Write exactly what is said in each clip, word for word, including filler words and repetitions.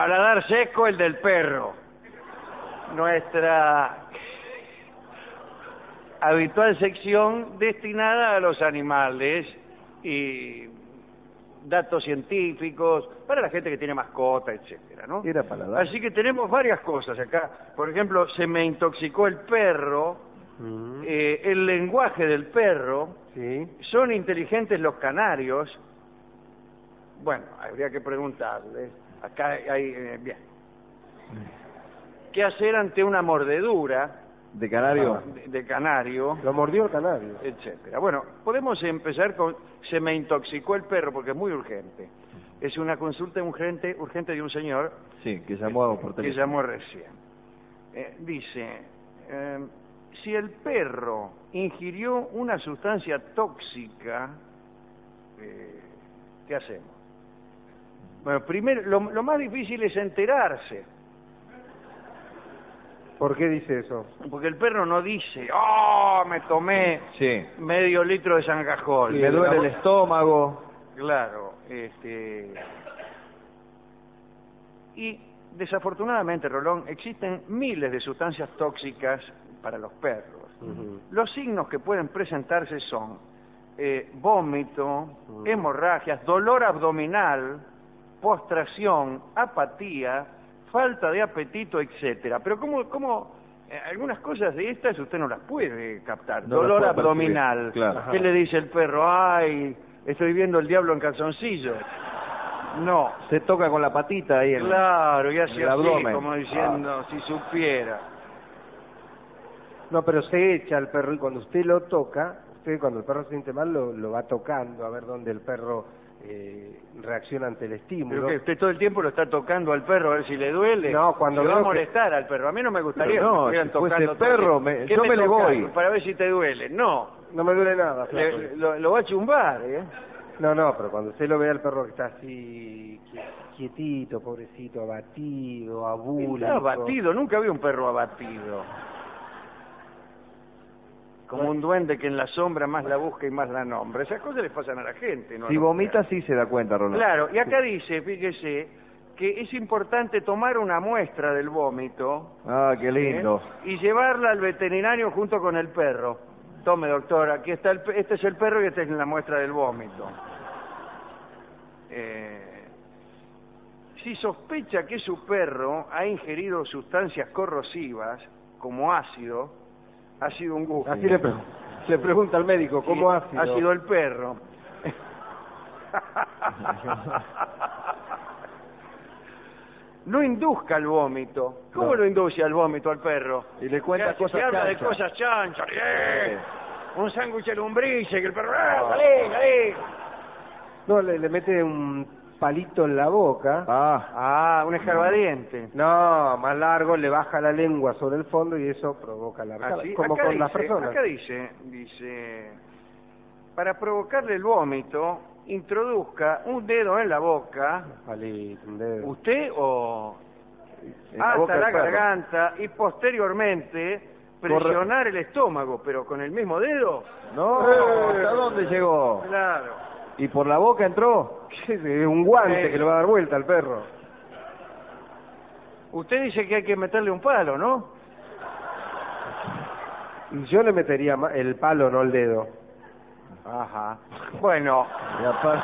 Paladar seco, el del perro. Nuestra habitual sección destinada a los animales y datos científicos para la gente que tiene mascota, etcétera, ¿no? Era paladar. Así que tenemos varias cosas acá. Por ejemplo, se me intoxicó el perro, Mm. eh, el lenguaje del perro, Sí. son inteligentes los canarios. Bueno, habría que preguntarles. Acá hay, eh, bien. ¿Qué hacer ante una mordedura ¿De canario? de, de canario, Lo mordió el canario. etcétera? Bueno, podemos empezar con se me intoxicó el perro porque es muy urgente. Es una consulta urgente, urgente de un señor Sí, que llamó por que teléfono. llamó recién. Eh, dice, eh, si el perro ingirió una sustancia tóxica, eh, ¿qué hacemos? Bueno, primero, lo, lo más difícil es enterarse, ¿Por qué dice eso? porque el perro no dice, ¡oh, me tomé Sí. medio litro de Sangajol! Me duele el estómago. Claro, este... Y desafortunadamente, Rolón, existen miles de sustancias tóxicas para los perros. Uh-huh. Los signos que pueden presentarse son eh, vómito, Uh-huh. hemorragias, dolor abdominal, postración, apatía, falta de apetito, etcétera. Pero cómo, cómo eh, algunas cosas de estas usted no las puede captar. No las dolor puede percibir, abdominal. claro. ¿Qué le dice el perro? Ay, estoy viendo el diablo en calzoncillos. No. Se toca con la patita ahí en Claro, y en así, el así abdomen. como diciendo, si supiera. No, pero se echa al perro y cuando usted lo toca, usted cuando el perro se siente mal lo, lo va tocando a ver dónde el perro eh, reacciona ante el estímulo. Pero que usted todo el tiempo lo está tocando al perro a ver si le duele. No, cuando le va a veo que- molestar al perro. A mí no me gustaría Pero no, que me estuvieran si fuese tocando todo el perro, tiempo. me- ¿Qué yo me le tocas? voy. Para ver si te duele. No, No me duele nada, flaco. le- lo, lo va a chumbar, ¿eh? No, no, pero cuando usted lo ve al perro que está así qui- quietito, pobrecito, abatido, abúlico. Está abatido, nunca vi un perro abatido. Como un duende que en la sombra más la busca y más la nombra. Esas cosas le pasan a la gente, ¿no? Si vomita sí se da cuenta, Rolando. Claro, y acá dice, fíjese, que es importante tomar una muestra del vómito, Ah, qué lindo. ¿eh? Y llevarla al veterinario junto con el perro. Tome, doctor, aquí está el, pe- este es el perro y esta es la muestra del vómito. Eh, si sospecha que su perro ha ingerido sustancias corrosivas, como ácido, ha sido un gusto. Así le, pre- le pregunta al médico, ¿cómo ha sido? Ha sido el perro. No induzca al vómito. ¿Cómo No. lo induce al vómito al perro? Y le cuenta Se- cosas se habla de chanchas. cosas chanchas. ¡Eh! Un sándwich de lombrices, que el perro... ¡Ah, salí, salí! No, le, le mete un palito en la boca. Ah, Ah, un escarbadiente. No, más largo, le baja la lengua sobre el fondo y eso provoca la arcada, Así, como acá con dice, las personas. acá dice, dice, para provocarle el vómito, introduzca un dedo en la boca, Palito, un dedo. usted o en la hasta boca la del perro. garganta, y posteriormente presionar el estómago, pero con el mismo dedo. No, Eh. ¿hasta dónde llegó? Claro. ¿Y por la boca entró? ¿Qué es? Un guante Eh. que le va a dar vuelta al perro. Usted dice que hay que meterle un palo, ¿no? Y yo le metería ma- el palo, no el dedo. Ajá. Bueno, Y aparte-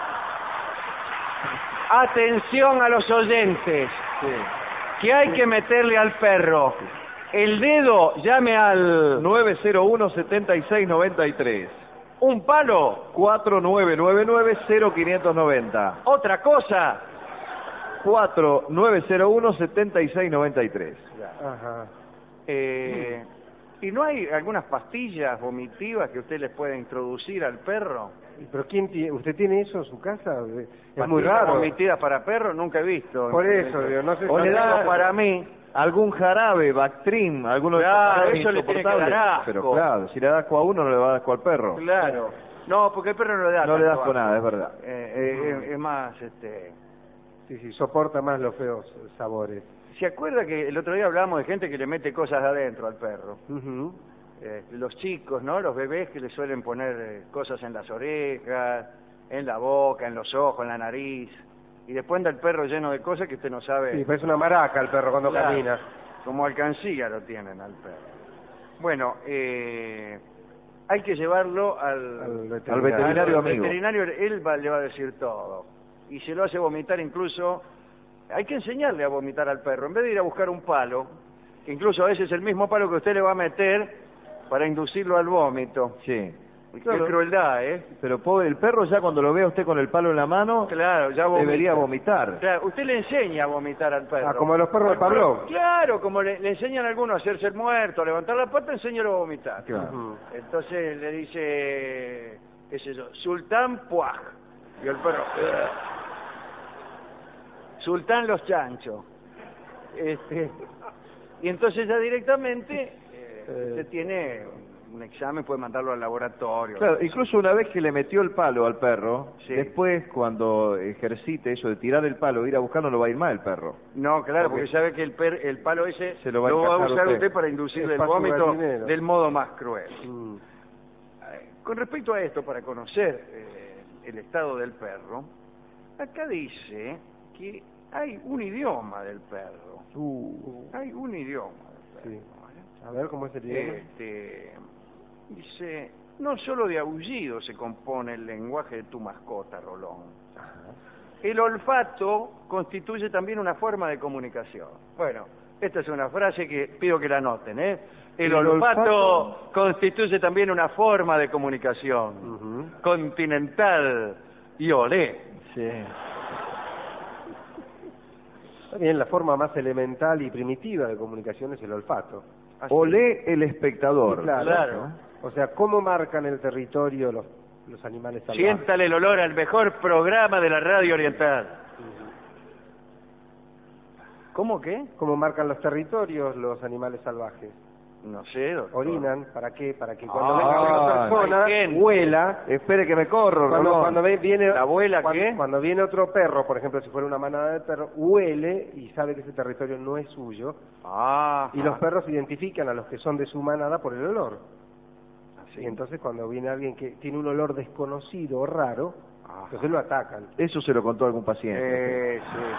atención a los oyentes, sí. que hay que meterle al perro el dedo, llame al... nueve cero uno, setenta y seis, noventa y tres. un palo, cuatro nueve nueve nueve, cero quinientos noventa. otra cosa, cuatro nueve cero uno, setenta y seis, noventa y tres. Ajá. eh, ¿y no hay algunas pastillas vomitivas que usted les pueda introducir al perro? ¿Y ¿Pero quién tiene? ¿Usted tiene eso en su casa? Es muy ¿Pastillas raro. vomitidas para perros? Nunca he visto. Por eso, digo, no sé O si- le da- para mí. Algún jarabe, Bactrim, alguno de Claro, estos jarabes eso le tiene que insoportables. dar asco. Pero claro, si le da asco a uno, no le va a dar asco al perro. Claro. No, porque el perro no le da No le da tanto asco nada, es verdad. Eh, eh, es, es más, este... Sí, sí, soporta más los feos sabores. ¿Se acuerda que el otro día hablábamos de gente que le mete cosas de adentro al perro? Ujú. Eh, los chicos, ¿no? Los bebés que le suelen poner eh, cosas en las orejas, en la boca, en los ojos, en la nariz. y después anda el perro lleno de cosas que usted no sabe. Sí, parece una maraca el perro cuando Claro, camina. como alcancía lo tienen al perro. Bueno, eh, hay que llevarlo al, Al veterinario, Al veterinario al amigo. veterinario, él va, le va a decir todo. Y se lo hace vomitar incluso. Hay que enseñarle a vomitar al perro. En vez de ir a buscar un palo, que incluso a veces es el mismo palo que usted le va a meter para inducirlo al vómito. Sí. Qué Claro. crueldad, ¿eh? Pero pobre, el perro ya cuando lo vea usted con el palo en la mano, Claro, ya vomita. debería vomitar. Claro, usted le enseña a vomitar al perro. Ah, como a los perros de Al perro, Pavlov. Claro, como le, le enseñan a algunos a hacerse el muerto, a levantar la pata, enséñalo a vomitar. Claro. Ujú. Entonces le dice, qué sé yo, Sultán Puaj. Y el perro, "Ugh". Sultán los chanchos. Este, y entonces ya directamente eh, usted tiene un examen, puede mandarlo al laboratorio. Claro, incluso una vez que le metió el palo al perro, Sí. después cuando ejercite eso de tirar el palo, ir a buscar, no lo va a ir mal el perro. No, claro, Porque porque sabe que el, per, el palo ese se lo va a a encajar usar usted. usted para inducirle Es el para su vómito gallinero. del modo más cruel. Mm. Eh, Con respecto a esto, para conocer eh, el estado del perro, acá dice que hay un idioma del perro. Uh, Hay un idioma del sí. perro. ¿eh? A ver, ¿cómo es el idioma? Este, dice, no solo de aullido se compone el lenguaje de tu mascota, Rolón. Ajá. El olfato constituye también una forma de comunicación. Bueno, esta es una frase que pido que la anoten, ¿eh? El, El olfato, olfato constituye también una forma de comunicación. Ujú. Continental y olé. Sí. Está bien, la forma más elemental y primitiva de comunicación es el olfato. Así. Olé el espectador. Sí, claro. Claro. O sea, ¿cómo marcan el territorio los, los animales salvajes? Siéntale el olor al mejor programa de la radio oriental. ¿Cómo qué? ¿Cómo marcan los territorios los animales salvajes? No sé, doctor. Orinan, ¿para qué? Para que cuando Ah, venga una persona hay gente. huela. Espere que me corro, Cuando, Rolón. cuando ve- viene ¿La abuela cuando, qué? cuando viene otro perro, por ejemplo, si fuera una manada de perros, huele y sabe que ese territorio no es suyo, Ah, y los perros identifican a los que son de su manada por el olor. Así. Y entonces cuando viene alguien que tiene un olor desconocido o raro, Ajá. entonces lo atacan. Eso se lo contó algún paciente. Eh, sí.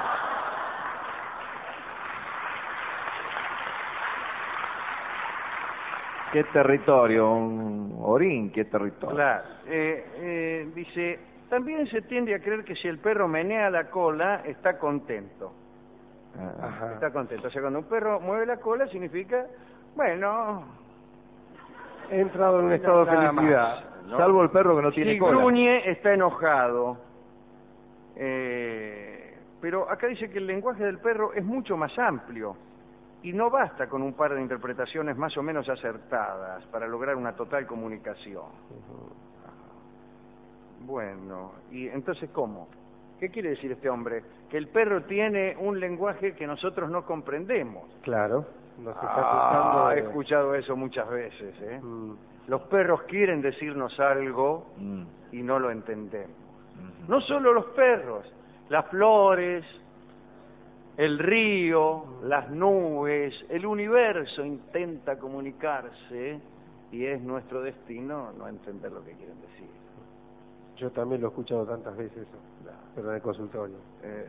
¿Qué territorio? Un orín, ¿qué territorio? Claro. Eh, eh, dice, también se tiende a creer que si el perro menea la cola, está contento. Ah. Ajá. Está contento. O sea, cuando un perro mueve la cola, significa, bueno, He entrado en un estado de nada felicidad. más, ¿no? Salvo el perro que no tiene si cola. gruñe, está enojado. Eh, pero acá dice que el lenguaje del perro es mucho más amplio y no basta con un par de interpretaciones más o menos acertadas para lograr una total comunicación. Bueno, y entonces, ¿cómo? ¿Qué quiere decir este hombre? Que el perro tiene un lenguaje que nosotros no comprendemos. Claro, nos está Ah, acusando he de... escuchado eso muchas veces, ¿eh? Mm. Los perros quieren decirnos algo Mm. y no lo entendemos. Mm. No solo los perros, las flores, el río, las nubes, el universo intenta comunicarse y es nuestro destino no entender lo que quieren decir. Yo también lo he escuchado tantas veces, eso, pero en el consultorio. Eh,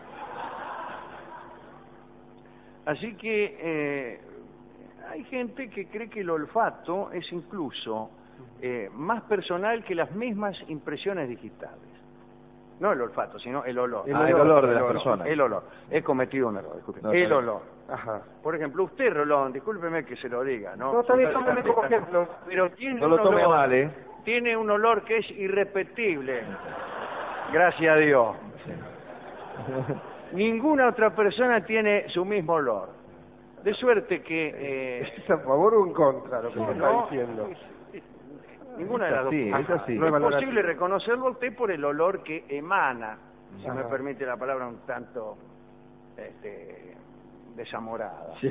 así que eh, hay gente que cree que el olfato es incluso eh, más personal que las mismas impresiones digitales. No el olfato, sino el olor. El Ah, el olor, olor de el las olor. personas. El olor. He cometido un error, disculpe. No, el está bien. olor. Ajá. Por ejemplo, usted, Rolón, discúlpeme que se lo diga, ¿no? No, también tómeme como ejemplo. Pero tiene No lo un tome olor, mal, ¿eh? tiene un olor que es irrepetible. Gracias a Dios. Ninguna otra persona tiene su mismo olor. De suerte que... Eh, ¿Es a favor o en contra lo que me está no, diciendo? ninguna de las dos. Sí, es así. Es No es valorativo. posible reconocerlo a usted por el olor que emana, si Ajá. me permite la palabra un tanto este, desamorada. Sí.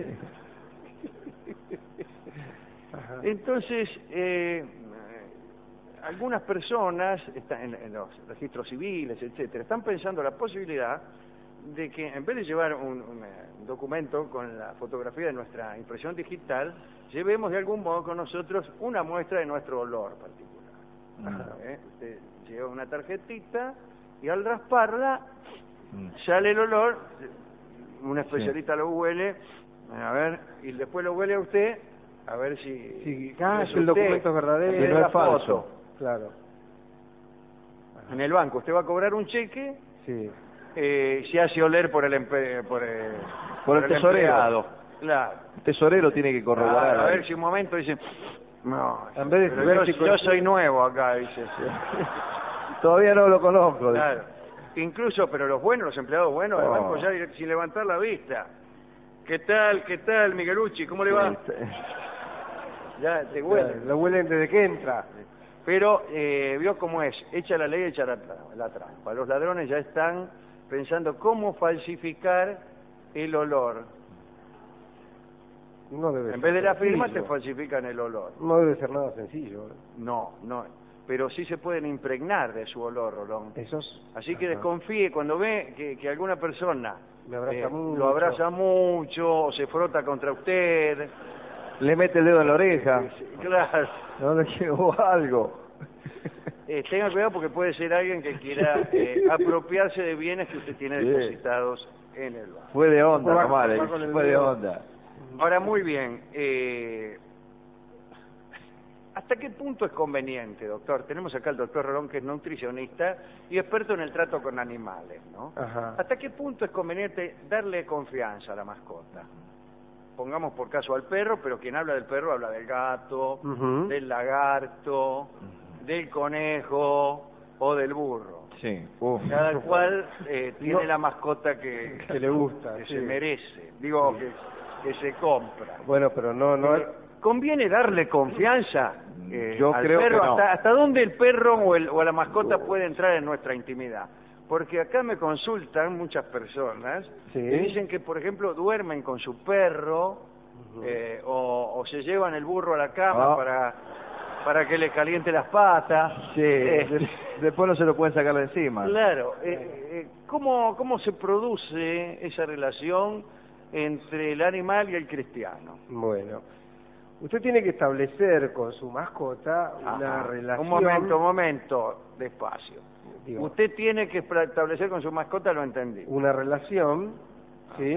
Ajá. Entonces, eh, algunas personas están en, en los registros civiles, etcétera, están pensando la posibilidad de que en vez de llevar un, un, un documento con la fotografía de nuestra impresión digital, llevemos de algún modo con nosotros una muestra de nuestro olor particular. Ajá. ¿Eh? Usted lleva una tarjetita y al rasparla sale el olor, un especialista sí. lo huele, a ver, y después lo huele a usted, a ver si... Sí, ah, es el documento es verdadero. Que no es falso. Foto. Claro. En el banco usted va a cobrar un cheque, sí. eh, se hace oler por el, empe, por el, por el, el tesorero. Empleado. Claro. El tesorero tiene que corroborar. Claro, a ver si un momento dice, no, en vez de pero yo, yo soy nuevo acá, dice. Todavía no lo conozco. Claro. Incluso, pero los buenos, los empleados buenos, el banco ya sin levantar la vista. ¿Qué tal, qué tal, Miguelucci? ¿Cómo le va? Ya te huelen. Lo huelen desde que entra. Pero eh, vio cómo es, echa la ley, echa la, la trampa. Los ladrones ya están pensando cómo falsificar el olor. No debe en vez de la firma sencillo. te falsifican el olor. No debe ser nada sencillo. No, no. Pero sí se pueden impregnar de su olor, Rolón. Esos. Así que desconfíe cuando ve que, que alguna persona Me abraza eh, mucho. lo abraza mucho, o se frota contra usted. Le mete el dedo en la oreja. Sí, sí, claro. No le llegó algo. Eh, tenga cuidado porque puede ser alguien que quiera eh, apropiarse de bienes que usted tiene sí. depositados en el banco. Fue de onda, va, nomás, va con el fue de dedo. onda. Ahora, muy bien. Eh, ¿Hasta qué punto es conveniente, doctor? Tenemos acá al doctor Rolón, que es nutricionista y experto en el trato con animales, ¿no? Ajá. ¿Hasta qué punto es conveniente darle confianza a la mascota? Pongamos por caso al perro, pero quien habla del perro habla del gato, uh-huh. del lagarto, del conejo o del burro. Sí. Uf. Cada cual eh, tiene no. la mascota que, que le gusta, que sí. se merece, digo, sí. que, que se compra. Bueno, pero no... no Eh, ¿Conviene darle confianza eh, Yo al creo perro? que no. ¿Hasta, ¿Hasta dónde el perro o, el, o la mascota puede entrar en nuestra intimidad? Porque acá me consultan muchas personas sí. que dicen que, por ejemplo, duermen con su perro uh-huh. eh, o, o se llevan el burro a la cama oh. para, para que le caliente las patas. Sí, Eh, de, después no se lo pueden sacar de encima. Claro. Eh, eh, ¿cómo, ¿Cómo se produce esa relación entre el animal y el cristiano? Bueno, usted tiene que establecer con su mascota una Ajá. relación... Un momento, un momento, despacio. Digo, Usted tiene que establecer con su mascota, lo entendí. Una relación, ¿sí?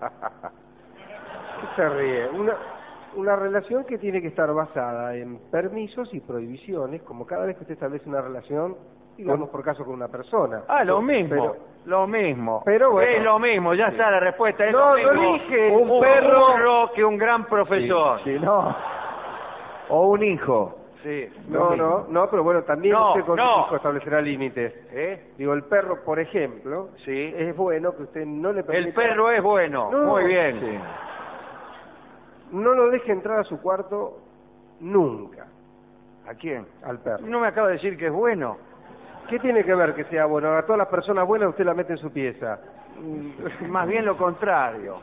¿Qué se ríe? Una, una relación que tiene que estar basada en permisos y prohibiciones, como cada vez que usted establece una relación, digamos por caso con una persona. Ah, lo mismo, pero, lo mismo. Pero bueno, es lo mismo, ya está la respuesta. Es no, lo mismo. no dije un, un perro perro que un gran profesor. Sí, sí, no. O un hijo. Sí. No, no, no, pero bueno, también No, usted con no. su hijo establecerá límites. ¿Eh? Digo, el perro, por ejemplo, Sí. es bueno que usted no le permita... El perro es bueno, No, muy bien. Sí. No lo deje entrar a su cuarto nunca, ¿A quién? al perro. No me acaba de decir que es bueno. ¿Qué tiene que ver que sea bueno? A todas las personas buenas usted la mete en su pieza. Mm, Más bien lo contrario.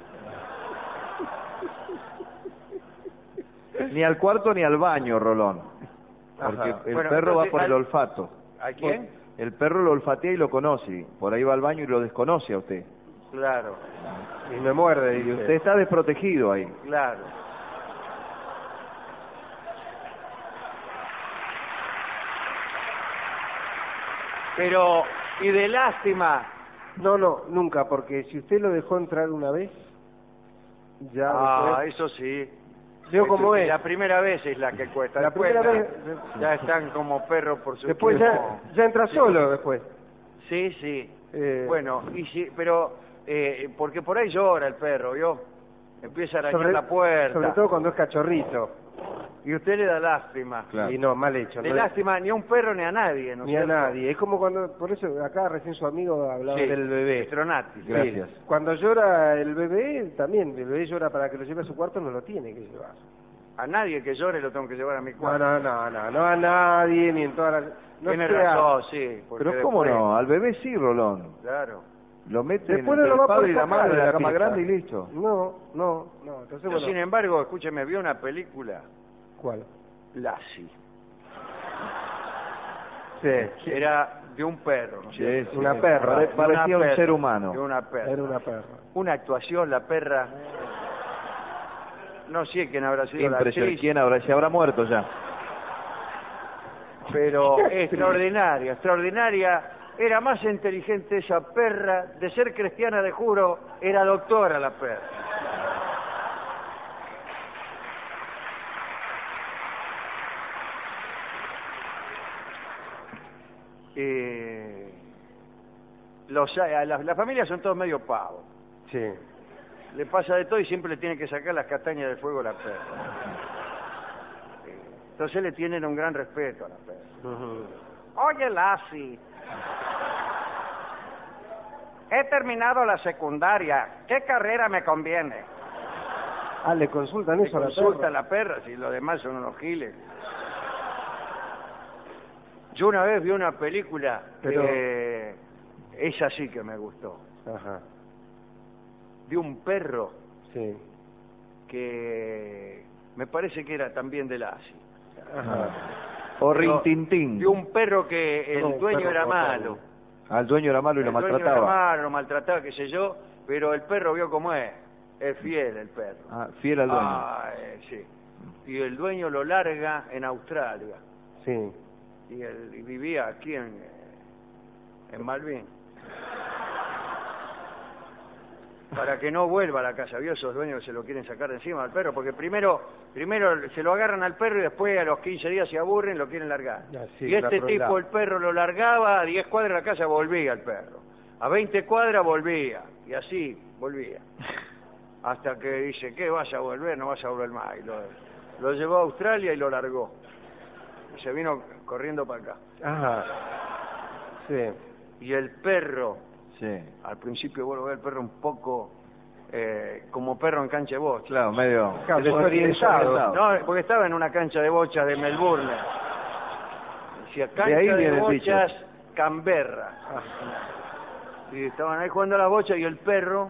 Ni al cuarto ni al baño, Rolón. Porque Ajá. el Bueno, perro va entonces, por el al- olfato. ¿A quién? El perro lo olfatea y lo conoce. Por ahí va al baño y lo desconoce a usted. Claro, Y me muerde, Y dice. usted está desprotegido ahí. claro. Pero, y de lástima, No, no, nunca, porque si usted lo dejó entrar una vez, ya ah, después... eso sí. Veo Eso cómo sí, es. La primera vez es la que cuesta. La Después primera ya, vez- ya están como perros por su Después ya, ya entra solo, después. Sí, sí. Eh, Bueno, y sí, pero eh, porque por ahí llora el perro, ¿vio? Empieza a arañar sobre, la puerta. sobre todo cuando es cachorrito. Y usted le da lástima. Claro. Y no, mal hecho. De no- lástima ni a un perro ni a nadie, ¿no es Ni a cierto? nadie. Es como cuando, por eso acá recién su amigo hablaba Sí, del bebé. Stronati. Sí, Gracias. Cuando llora el bebé, también, el bebé llora para que lo lleve a su cuarto, no lo tiene que llevar. A nadie que llore lo tengo que llevar a mi No, cuarto. no, no, no, no a nadie, ni en toda la... No Tiene sea- razón, sí. porque Pero ¿cómo después- no? Al bebé sí, Rolón. Claro. Lo mete Después entre no lo va el a padre y poder la sacar madre de de la la cama pieza. grande y listo. No, no, no. Entonces, Yo, bueno, sin embargo, escúcheme, vi una película, ¿cuál? Lassie. Sí, Era de un perro, ¿no es Sí, cierto? sí. Una perra. Pare- De Parecía una un perra, ser humano. De una perra. era una perra. Una actuación, la perra. No sé quién habrá sido la Impresionante. actriz, ¿Quién habrá? Se habrá muerto ya. pero extraordinaria, extraordinaria. Era más inteligente esa perra, de ser cristiana de juro, era doctora la perra. Eh, los, las, las familias son todos medio pavos. Sí. Le pasa de todo y siempre le tienen que sacar las castañas del fuego a la perra. Entonces le tienen un gran respeto a la perra. Uh-huh. Oye, Lassie, he terminado la secundaria. ¿Qué carrera me conviene? Ah, le consultan Le eso a la consulta perra. a la perra, si los demás son unos giles. Yo una vez vi una película, Pero... eh, esa sí que me gustó, Ajá. de un perro Sí. que me parece que era también de Lassie. Ajá. O Pero Rintintín. De un perro que el No, un dueño perro era fatal. malo. Al dueño era malo y lo El dueño maltrataba. era malo, lo maltrataba, qué sé yo, pero el perro vio cómo es. Es fiel el perro. Ah, fiel al dueño. Ah, eh, sí. Y el dueño lo larga en Australia. Sí. Y él y vivía aquí en, en Malvin. Para que no vuelva a la casa. ¿Vio esos dueños que se lo quieren sacar de encima al perro? Porque primero primero se lo agarran al perro y después a los quince días se aburren y lo quieren largar. Ah, sí, y este la tipo, crueldad. el perro lo largaba, a diez cuadras de la casa volvía el perro. A veinte cuadras volvía. Y así volvía. Hasta que dice, ¿qué vas a volver? No vas a volver más. Y lo, lo llevó a Australia y lo largó. Y se vino corriendo para acá. Ajá. Sí. Y el perro, Sí. al principio vuelvo a ver el perro un poco eh, como perro en cancha de bocha. Claro, medio... Claro, desorientado. No, porque estaba en una cancha de bochas de Melbourne. Decía, De cancha ahí de, viene el bochas Canberra. Y estaban ahí jugando a las bochas y el perro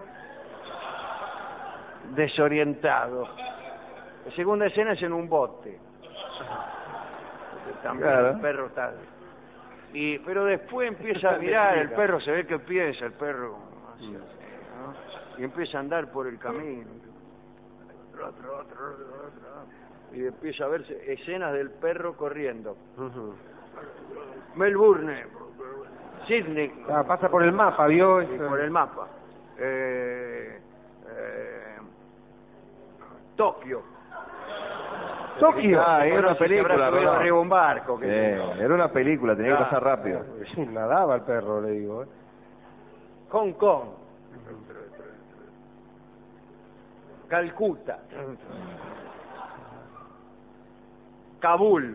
desorientado. La segunda escena es en un bote. Porque también Claro. el perro está... Y, pero después empieza a mirar, el perro se ve que piensa, el perro así, así, ¿no? Y empieza a andar por el camino. Otro, otro, otro, otro, otro. Y empieza a verse escenas del perro corriendo. Uh-huh. Melbourne, Sydney, Ah, pasa por el mapa, ¿vio? y por el mapa. Eh, eh, Tokio. Tokio. Ah, era una Bueno, si se habrá película, subido ¿verdad? arriba un barco. qué sé Eh, yo. era una película, tenía que Claro. pasar rápido. Sí, nadaba el perro, le digo. ¿eh? Hong Kong. Calcuta. Kabul.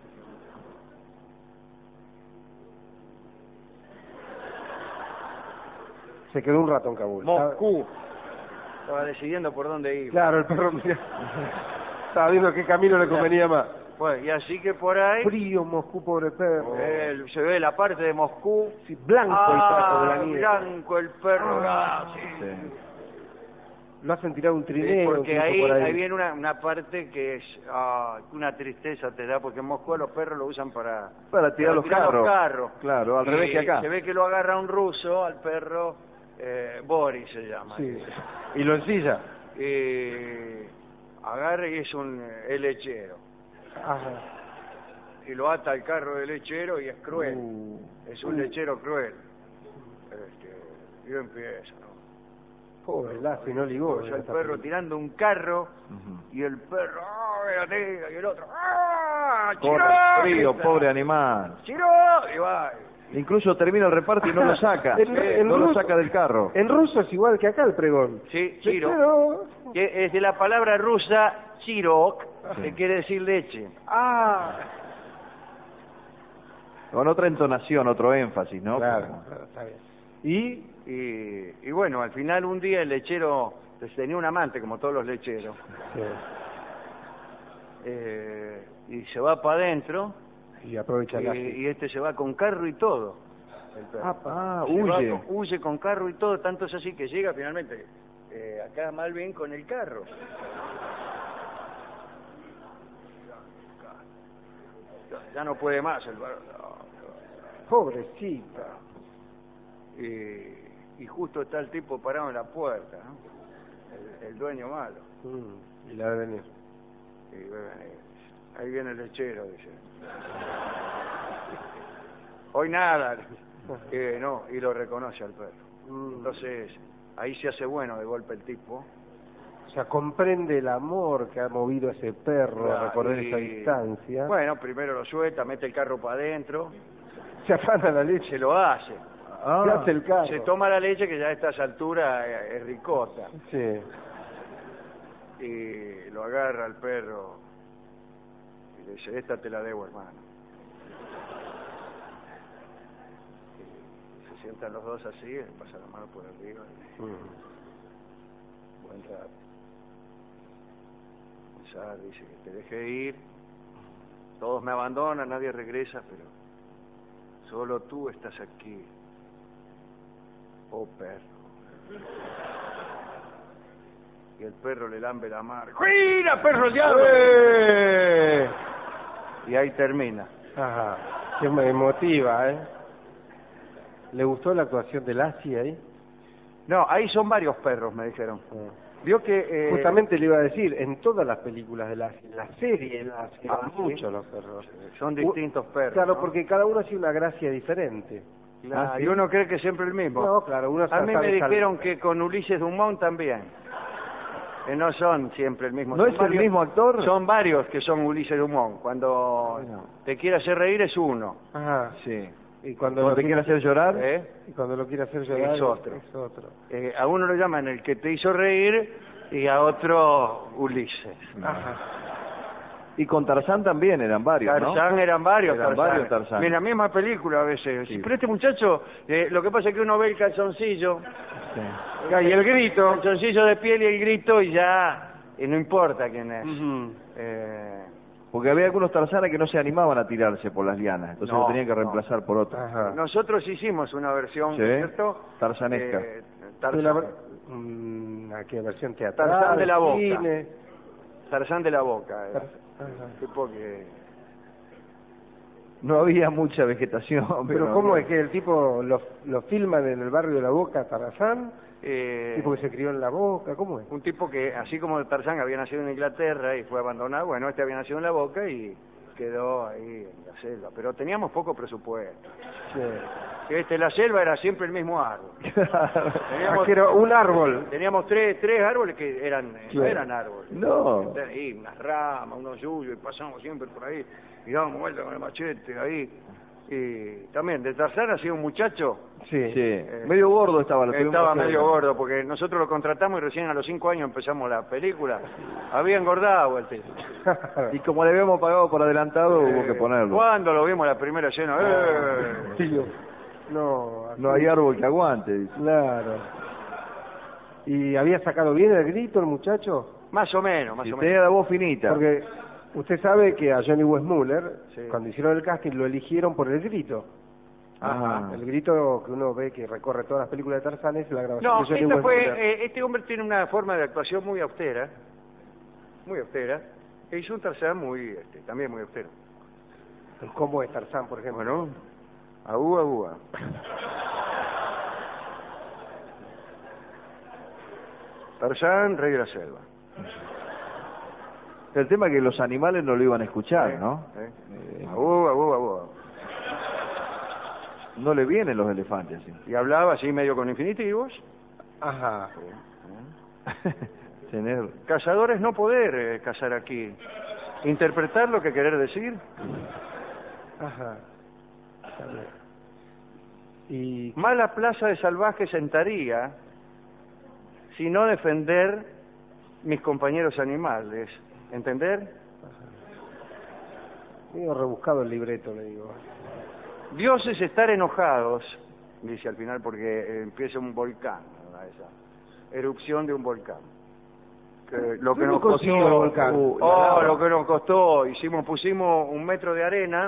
Se quedó un rato en Kabul. Moscú. Estaba decidiendo por dónde ir. Claro, el perro mira, estaba viendo qué camino le convenía más. Bueno, y así que por ahí Frío, Moscú, pobre perro. eh, se ve la parte de Moscú. Sí, blanco el pato de la Ah, nieve. blanco el perro. Ah, sí. Sí. Lo hacen tirar un Sí, trineo. un porque tipo ahí, por ahí. ahí viene una, una parte que es ah, una tristeza te da, porque en Moscú los perros lo usan para, Para tirar los carros. carros. Claro, al Y revés que acá. Se ve que lo agarra un ruso al perro, eh, Boris se llama. Sí. Y lo ensilla. Y agarra y es un eh, el lechero. Ajá. Y lo ata al carro del lechero y es cruel. Uh, Es un uh, lechero cruel. Este, y empieza, ¿no? Pobre Lassie, no ligó. O sea, el esta perro película. tirando un carro Ujú. y el perro, ¡ah, venga, y el otro, ¡ah, Corre, Chiró! frío, Grita, pobre animal. ¡Chiró! Y va. Incluso termina el reparto y no lo saca. En- en no lo ruso- saca del carro. En ruso es igual que acá el pregón. Sí, Chiro. Pero... Que es de la palabra rusa chirok, Sí. que quiere decir leche. Ah, Con otra entonación, otro énfasis, ¿no? claro, Como- claro, está bien. Y... Y, y bueno, al final un día el lechero pues, tenía un amante, como todos los lecheros, sí, eh, y se va para adentro, y aprovecha y, Lassie. y este se va con carro y todo. el perro. Ah, pa- Ah, Se va huye. con- huye con carro y todo, tanto es así que llega finalmente eh, acá a Malvin con el carro. Ya no puede más el perro. Pobrecita. Y, y justo está el tipo parado en la puerta, ¿no? el, el dueño malo. Mm, y la de venir. Y ve venir. Ahí viene el lechero, dice. Hoy nada. Eh, no, y lo reconoce al perro. Mm. Entonces, ahí se hace bueno de golpe el tipo. O sea, comprende el amor que ha movido a ese perro a recorrer Y- esa distancia. Bueno, primero lo suelta, mete el carro para adentro, Se afana la leche. se lo hace. Ah, ¿Qué hace el carro? Se toma la leche que ya a estas alturas eh, es ricota. Sí. Y lo agarra al perro y le dice, esta te la debo, hermano. Y se sientan los dos así, le pasa la mano por arriba. Y, Mm. buen rato. Pensar, dice que te deje ir. Todos me abandonan, nadie regresa, pero solo tú estás aquí. Oh, perro. Y el perro le lambe la mano. ¡Cuida, perro diablo! ¡Eh! Y ahí termina. Ajá. Qué me emotiva, ¿eh? ¿Le gustó la actuación de Lassie ahí? No, ahí son varios perros, me dijeron. Vio que... eh, Justamente le iba a decir, en todas las películas de Lassie, la serie Lassie, Ah, van sí. mucho los perros. son distintos perros. Claro, ¿no? porque cada uno hacía una gracia diferente. Claro, ¿Ah, sí? y uno cree que siempre el mismo. No, claro, uno A mí sabe me sal- dijeron que con Ulises Dumont también. Que no son siempre el mismo. ¿No Son es el varios- mismo actor? Son varios que son Ulises Dumont. Cuando Bueno. te quiere hacer reír es uno. Ajá. Sí. Y cuando, ¿Cuando lo te quiere hacer llorar? ¿eh? y cuando lo quiere hacer llorar Es otro. es otro. Eh, a uno lo llaman el que te hizo reír y a otro Ulises. Ajá. Y con Tarzán también eran varios, ¿no? Tarzán eran varios Eran Tarzán. varios Tarzán. En la misma película a veces. Sí. Pero este muchacho, eh, lo que pasa es que uno ve el calzoncillo, Sí. Y el grito. el calzoncillo de piel y el grito y ya y no importa quién es. Ujú. Eh, Porque había algunos Tarzanes que no se animaban a tirarse por las lianas, entonces No, lo tenían que no. reemplazar por otro. Ajá. nosotros hicimos una versión, Sí, ¿cierto? tarzanesca. Eh, De la Tarzán, ver- mm, ¿a qué versión teatral? Tarzán de la Boca. cine? Tarzán de la Boca. era. Ajá. Tipo que... No había mucha vegetación. Pero ¿cómo es que el tipo lo, lo filman en el barrio de La Boca, Tarzán? eh, ¿Tipo que se crió en La Boca? ¿Cómo es? un tipo que, así como Tarzán había nacido en Inglaterra y fue abandonado, bueno, este había nacido en la Boca y quedó ahí en la selva. Pero teníamos poco presupuesto. Sí. Este, la selva era siempre el mismo árbol. Ah, que era un árbol. Teníamos tres, tres árboles que eran, no Claro. eran árboles. No. Ahí, unas ramas, unos yuyos, y pasamos siempre por ahí, y dábamos vuelta con el machete ahí. Y también, de Tarzán hacía un muchacho, Sí. Sí, medio gordo estaba. Lo tuvimos estaba que hacer. medio gordo, porque nosotros lo contratamos y recién a los cinco años empezamos la película. Había engordado el tipo. Y como le habíamos pagado por adelantado, hubo Eh, que ponerlo. ¿Cuándo lo vimos la primera escena? ¡Eh! Sí, yo- No, así- No hay árbol que aguante, dice. Claro. ¿Y había sacado bien el grito el muchacho? Más o menos, más Si o tenía menos. la voz finita. Porque usted sabe que a Johnny Weissmuller, Sí. cuando hicieron el casting, lo eligieron por el grito. Ajá. El grito que uno ve que recorre todas las películas de Tarzán es la grabación No, de Johnny esta fue, Weissmuller. eh, este hombre tiene una forma de actuación muy austera, muy austera, e hizo un Tarzán muy, este, también muy austero. ¿Cómo es Tarzán, por ejemplo? Bueno, agua, agua. Tarzán, rey de la selva. El tema es que los animales no lo iban a escuchar, ¿no? ¿Eh? Eh, Agua, agua, agua. no le vienen los elefantes así. Y hablaba así medio con infinitivos. Ajá. Tener... Cazadores no poder eh, cazar aquí. Interpretar lo que querer decir. Ajá. Está bien. Y Mala plaza de salvaje sentaría si no defender mis compañeros animales. ¿Entender? medio rebuscado el libreto, le digo. Dioses estar enojados, dice al final, porque eh, empieza un volcán, ¿no? Esa erupción de un volcán. Que lo que Yo nos no consigo costó, el volcán. uh, oh, lo que nos costó, hicimos, pusimos un metro de arena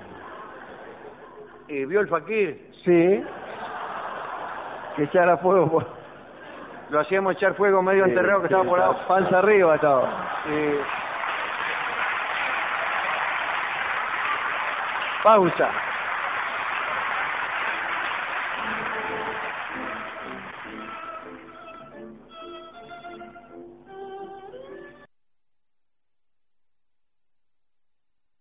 y vio el faquir, Sí. Que echara fuego por... lo hacíamos echar fuego medio enterrado que estaba por abajo. Panza arriba estaba. Eh, pausa.